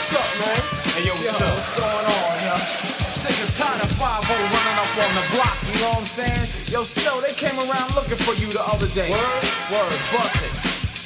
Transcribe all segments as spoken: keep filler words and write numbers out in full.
What's up, man? Hey, yo, what's yo, up? What's going on, yo? I'm sick and tired of five oh running up on the block, you know what I'm saying? Yo, still, they came around looking for you the other day. Word? Word, bust it.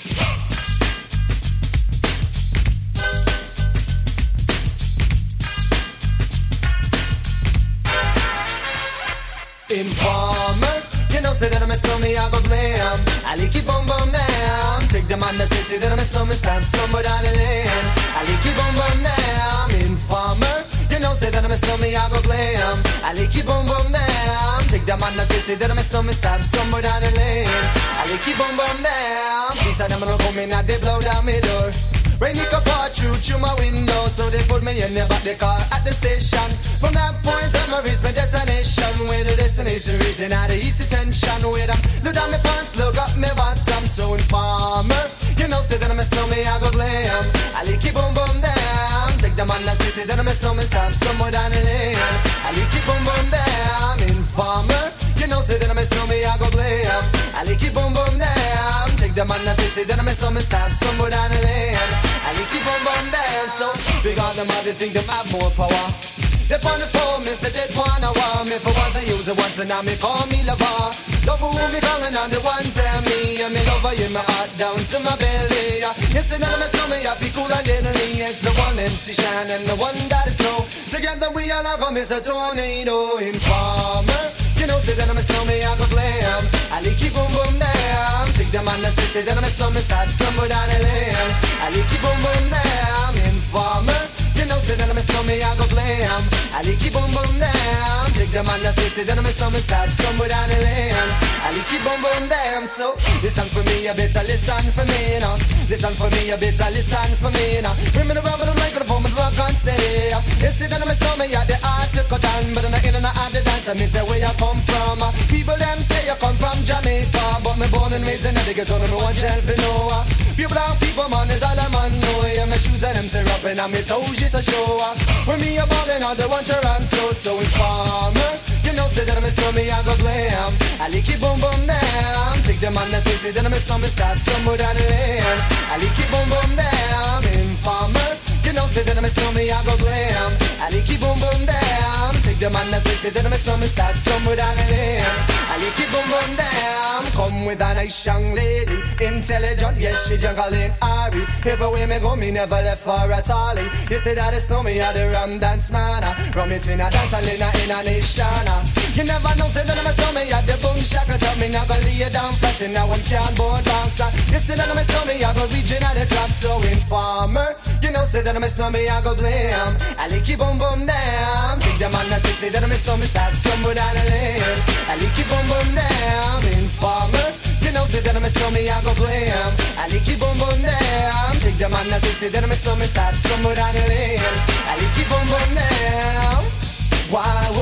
Informer, you know, say that I'm a snowman, I go blame. I like it bum bum down. Take the man that say, say that I'm a snowman, stamp somewhere down the lane. I like it bum bum down. Informer, you know, say that I'm a snowman, I go blame. I like it bum bum down. Take the man that say, say that I'm a snowman, stamp somewhere down the lane. I like it bum bum down. These are them gonna come in and they blow down my door. Rain it can pour through through my window, so they put me in the back the car at the station. From that point on, I reached my destination. Where the destination region at the east detention. Where I'm look down my pants, look up my bottom. So informer, you know, say that I'm a snowman, I go glam. I like it boom boom down. Take the man that say, say that I'm a snowman, stop somewhere down the lane. I like it boom boom down. Informer, you know, say that I'm a snowman, I go glam. I like it boom boom down. Take the man that say, say that I'm a snowman, stop somewhere down the lane. I like it boom boom down. So big on them, they think them have more power. They on the phone, me say they wanna want me. For once I use it once and now me call me lover. Love who me calling on the one tell me. And me lover in my heart down to my belly. You say that I'm a snowman, I feel cool and deadly. It's the one M C Shine and the one that is snow. Together we all have come as a tornado. Informer, you know say that I'm a snowman, I go glam. I like it boom boom down. Take the man that say, say that I'm a snowman, start somewhere down the lane. I like it boom boom down. Informer, you know say that I'm a snowman, I go glam. I like it boom boom down. Take the man that say, say that I'm a snowman, start somewhere down the lane. I like it boom boom down. So listen for me, you better listen for me now. Listen for me, you better listen for me now. Bring me the rubber, the microphone, but rock on steady. You say that I'm a snowman, yeah, the art to cut down, but I'm not in and out the dance. And me say where you come from. People them say you come from Jamaica, but me born and raised in the ghetto, no one tell for no. Pure brown people, man, is all a man know. Yeah, my shoes and them say rapping, and me toes just a show. When me a ballin', all the one Toronto, so informer. You know, say that I'm a snowman, I go glam. I like it boom boom down. Take the man that say, say that I'm a snowman, start somewhere down the lane. I like it boom boom down. Informer, you know, say that I'm a snowman, I go glam. I like it boom boom down. Take the man that say, say that I'm a snowman, start somewhere down the lane. I like it boom boom down. Come with a nice young lady, intelligent, yes, she jungle in Ari. Everywhere me go, me never left for a tally. You say that it's no me, I the rum dance man. Rum it in a dance, and in a, in a nation. You never know, say that I'm a snowman, I the boom shaka. Tell me never lay it down flat, and now I'm can't board bounce. You say that I'm a snowman, I go reaching at the top. So informer, you know, say that I'm a snowman, I go blame. I like it boom boom down. Take the man that say, say that I'm a snowman, start somewhere down the lane. I like it boom boom down. Informer, you know, say that I'm a snowman, I go blame. I like it boom boom down. Take the man that say, say that I'm a snowman, start somewhere down the lane. I like it boom boom down. Why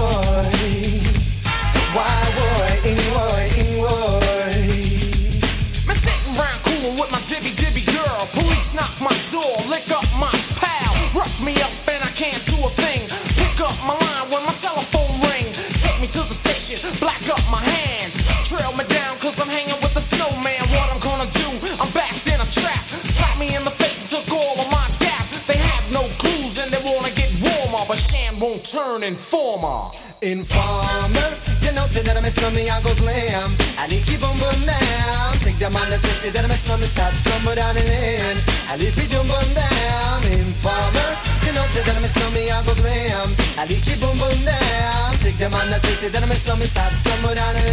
would, why would, in would, in would. Me sitting round coolin' with my dibby dibby girl. Police knock my door, lick up my pal. Rough me up and I can't do a thing. Pick up my line when my telephone ring. Take me to the station, black up my hands. Trail me down cause I'm hanging with the snowman. What I'm gonna do, I'm backed in a trap. Slap me in the face and took all of my gap. They have no clues and they wanna get warmer, but Shan won't turn informer. Informer, you know, say that I'm a snowman, I go glam. I like it boom boom down. Take the man that say, say that I'm a snowman, start somewhere down the lane. I like it boom boom down. Informer, you know, say that I'm a snowman, I go glam. I like it boom boom down. Take the man that say, say that I'm a snowman, start somewhere down the